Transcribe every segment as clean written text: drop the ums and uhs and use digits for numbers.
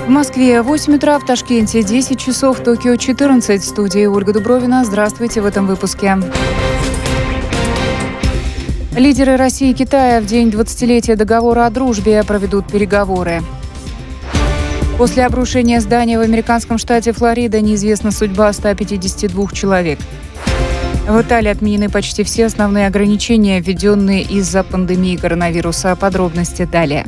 В Москве 8 утра, в Ташкенте 10 часов, в Токио 14. В студии Ольга Дубровина. Здравствуйте в этом выпуске. Лидеры России и Китая в день 20-летия договора о дружбе проведут переговоры. После обрушения здания в американском штате Флорида неизвестна судьба 152 человек. В Италии отменены почти все основные ограничения, введенные из-за пандемии коронавируса. Подробности далее.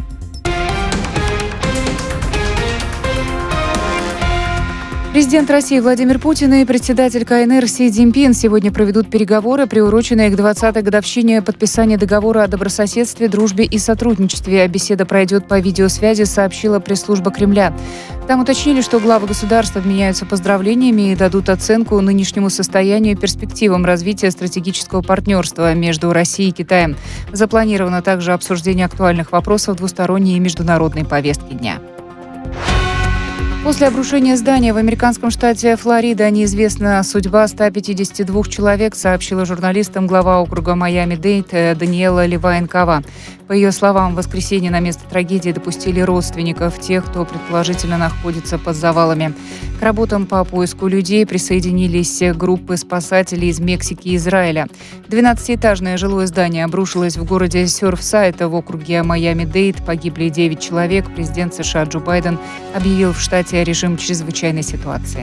Президент России Владимир Путин и председатель КНР Си Цзиньпин сегодня проведут переговоры, приуроченные к 20-й годовщине подписания договора о добрососедстве, дружбе и сотрудничестве. Беседа пройдет по видеосвязи, сообщила пресс-служба Кремля. Там уточнили, что главы государств обменяются поздравлениями и дадут оценку нынешнему состоянию и перспективам развития стратегического партнерства между Россией и Китаем. Запланировано также обсуждение актуальных вопросов двусторонней и международной повестки дня. После обрушения здания в американском штате Флорида неизвестна судьба 152 человек, сообщила журналистам глава округа Майами-Дейд Даниэла Левайн-Кава. По ее словам, в воскресенье на место трагедии допустили родственников тех, кто предположительно находится под завалами. К работам по поиску людей присоединились группы спасателей из Мексики и Израиля. 12-этажное жилое здание обрушилось в городе Сёрфсайд в округе Майами-Дейд. Погибли 9 человек. Президент США Джо Байден объявил в штате режим чрезвычайной ситуации.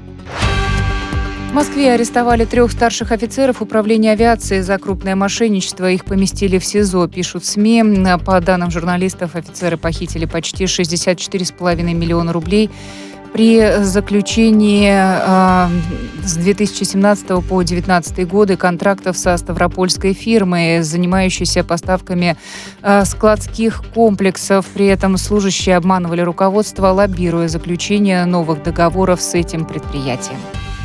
В Москве арестовали 3 старших офицеров управления авиации за крупное мошенничество. Их поместили в СИЗО, пишут СМИ. По данным журналистов, офицеры похитили почти 64,5 миллиона рублей. При заключении с 2017 по 2019 годы контрактов со ставропольской фирмой, занимающейся поставками складских комплексов. При этом служащие обманывали руководство, лоббируя заключение новых договоров с этим предприятием.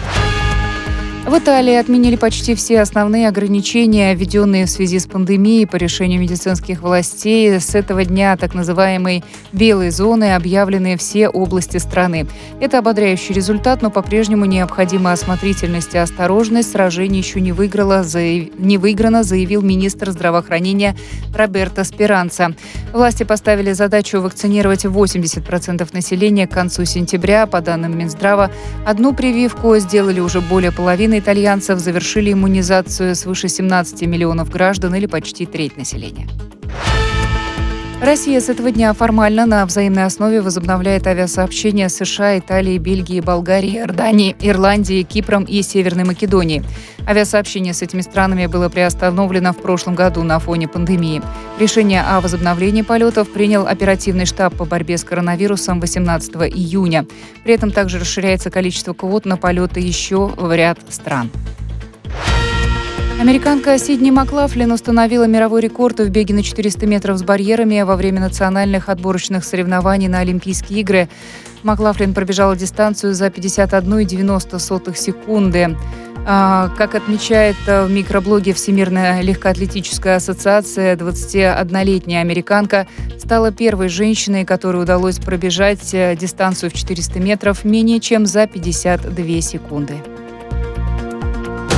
В Италии отменили почти все основные ограничения, введенные в связи с пандемией по решению медицинских властей. С этого дня так называемой белой зоны объявлены все области страны. Это ободряющий результат, но по-прежнему необходима осмотрительность и осторожность. Сражение еще не выиграно, заявил министр здравоохранения Роберто Спиранца. Власти поставили задачу вакцинировать 80% населения к концу сентября. По данным Минздрава, одну прививку сделали уже более половины итальянцев, завершили иммунизацию свыше 17 миллионов граждан или почти треть населения. Россия с этого дня формально на взаимной основе возобновляет авиасообщения с США, Италией, Бельгией, Болгарией, Иорданией, Ирландией, Кипром и Северной Македонией. Авиасообщение с этими странами было приостановлено в прошлом году на фоне пандемии. Решение о возобновлении полетов принял оперативный штаб по борьбе с коронавирусом 18 июня. При этом также расширяется количество квот на полеты еще в ряд стран. Американка Сидни Маклафлин установила мировой рекорд в беге на 400 метров с барьерами во время национальных отборочных соревнований на Олимпийские игры. Маклафлин пробежала дистанцию за 51,90 секунды. Как отмечает в микроблоге Всемирная легкоатлетическая ассоциация, 21-летняя американка стала первой женщиной, которой удалось пробежать дистанцию в 400 метров менее чем за 52 секунды.